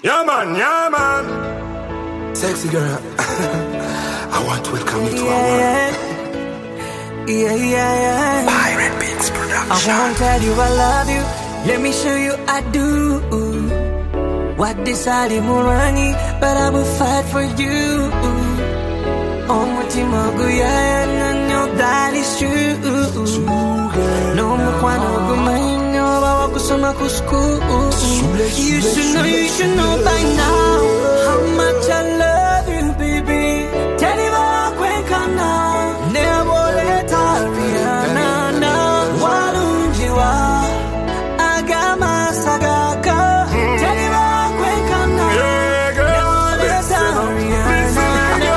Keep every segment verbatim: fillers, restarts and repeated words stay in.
Yeah man, yeah man. Sexy girl, I want to welcome you to yeah. our world. Yeah, yeah, yeah. Pirate Beats Production. I won't tell you I love you. Let me show you I do. What decided Murangi, but I will fight for you. Oh, Mutimogu, yeah, and your that is true. No, Mukwano, Gumaino, Bawakusuma Kusku. You should know, you should know by now how much I love you, baby. Tell you about Quencana. Never let Ariana know. Walunjiwa, Agama Sagaka. Tell you about Quencana. Never let Ariana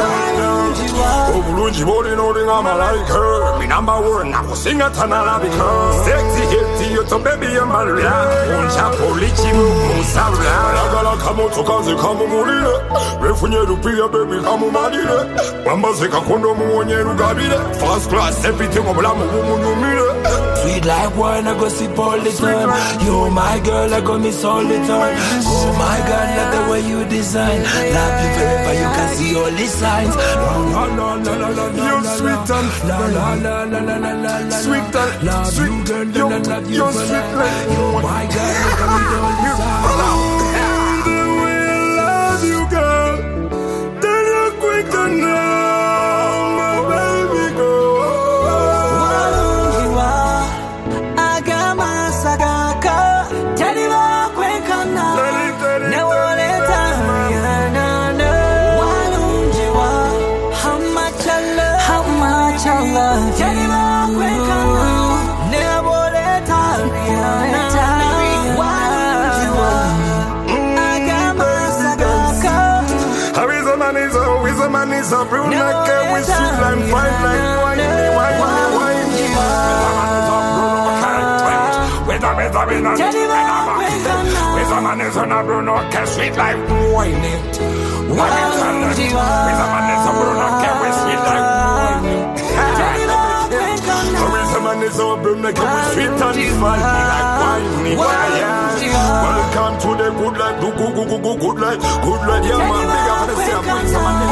know. Walunjiwa, you know the I'm like her. Me number one, I will sing a tanala because sexy healthy, you to baby and Maria. Uncha polichi musabla. Agala kamo to kazi kamo mulile. Refunye rupia baby kamo malile. Mamba zeka kondo muonye rugabile. First class everything obla mu numile. Sweet like wine, I go sip all the time. You my girl, I go miss all the time. Oh my God, love the way you design. Love you forever, you can see all the signs. La la la la la la la. You sweet and la la la la la la la la. Sweet and love sweet. you, girl, You, and I love you you're for sweet life. like You my girl, I go miss all the signs. The way I love you, girl. Tell you quick to know, my baby girl. Walunjiwa, Agama Sagaka. Tell you about Quencana. Never let Ariana know. Walunjiwa, how much I love, how much I love you. Tell you about Quencana. Never let Ariana know. Walunjiwa, Agama Sagaka. How is a man is a, is a man is a brunette, girl with sweet and fine like wine, wine, wine. With a with a with a with a man is on a brunette, girl sweet like wine. With a man is a brunette, girl with sweet like wine. How is a man is a brunette, girl with sweet and fine like wine. Welcome to the good life, good, good, good, good, good life, good life. Yeah man, big up for the same.